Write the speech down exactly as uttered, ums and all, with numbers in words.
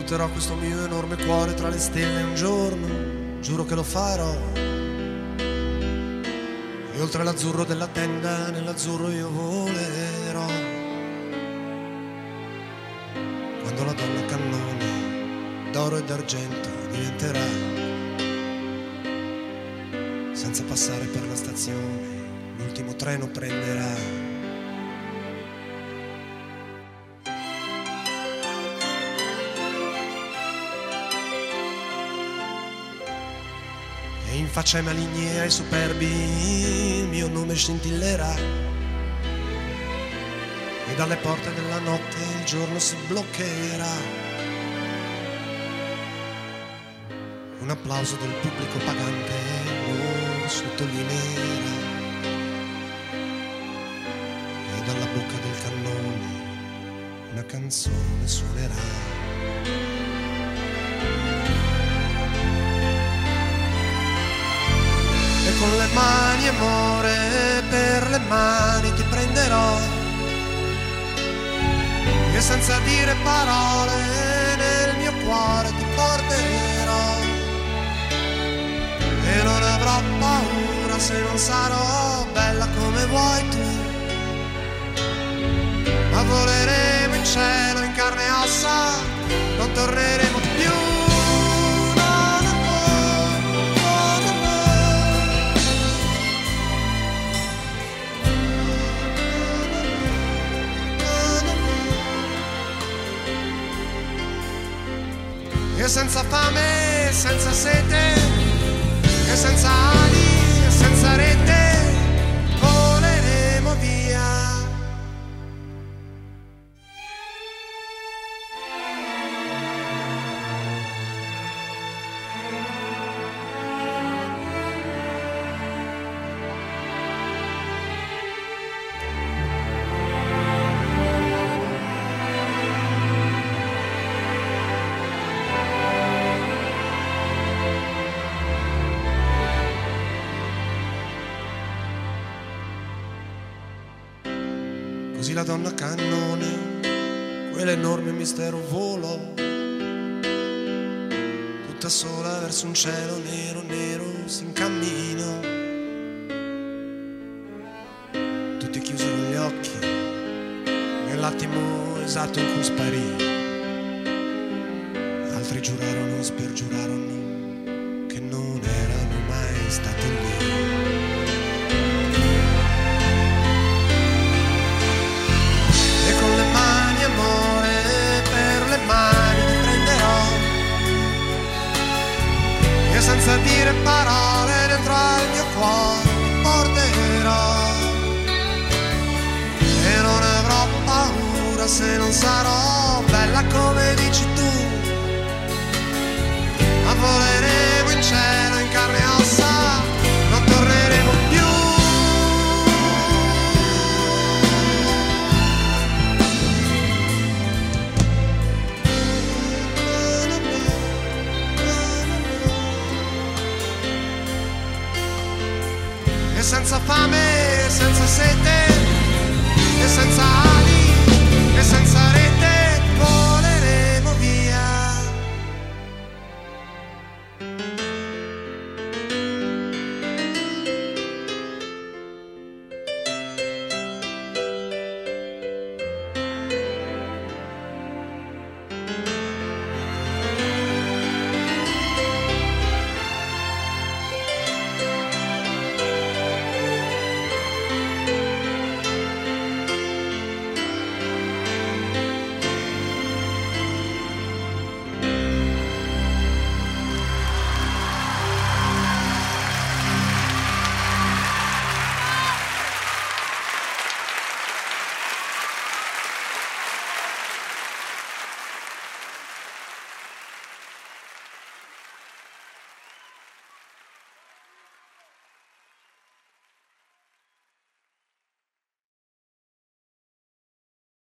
butterò questo mio enorme cuore tra le stelle un giorno, giuro che lo farò. E oltre l'azzurro della tenda, nell'azzurro io volerò. Quando la donna cannone d'oro e d'argento diventerà, senza passare per la stazione, l'ultimo treno prenderà. E in faccia ai maligni e ai superbi il mio nome scintillerà. E dalle porte della notte il giorno si bloccherà. Un applauso del pubblico pagante lo sottolineerà. E dalla bocca del cannone una canzone suonerà. E con le mani amore, per le mani ti prenderò. E senza dire parole nel mio cuore ti porterò. E non avrò paura se non sarò bella come vuoi tu. Ma voleremo in cielo in carne e ossa, non torneremo più. E senza fame, senza sete, e senza ali, e senza rete, voleremo via. Così la donna cannone, quell'enorme mistero volò, tutta sola verso un cielo nero, nero, si incamminò. Tutti chiusero gli occhi, nell'attimo esatto in cui sparì. Altri giurarono, spergiurarono, che non erano mai stati lì. E senza dire parole dentro al mio cuore ti porterò. E non avrò paura se non sarò bella come dici tu. Ma voleremo in cielo in carne e ossa, non torneremo più. E senza fame, senza sete, e senza ali, e senza rete, voleremo via.